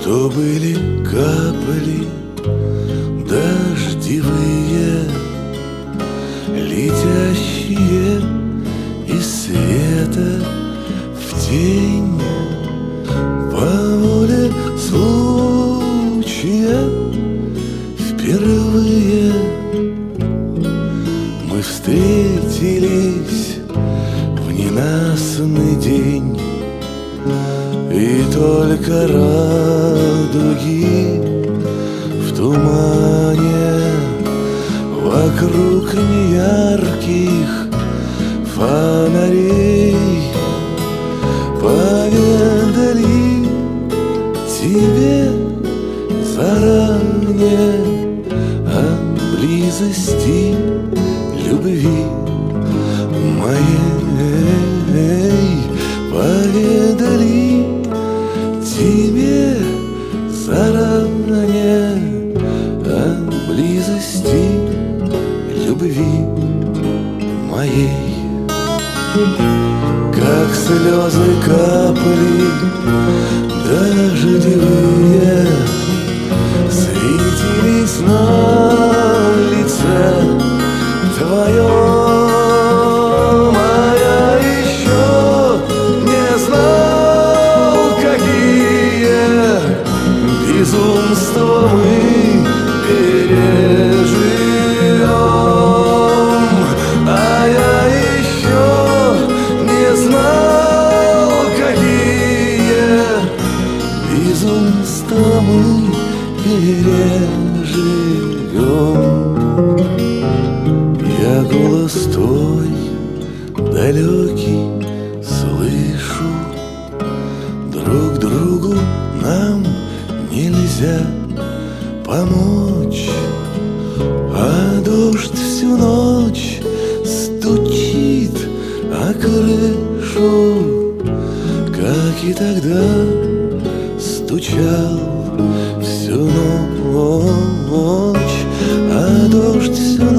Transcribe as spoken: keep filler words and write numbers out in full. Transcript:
То были капли дождевые, летящие из света в тень. По воле случая впервые мы встретились в ненастный день. И только радуги в тумане вокруг неярких фонарей поведали тебе заранее о близости любви моей. Поведали тебе заранее о близости любви моей. Как слезы капли дождевые светились на лице твоем, а я еще не знал, какие безумства мы переживем. А я еще не знал, какие безумства мы переживем. Я голос твой далекий слышу, друг другу нам нельзя помочь, а дождь всю ночь стучит о крышу, как и тогда стучал всю ночь, а дождь всю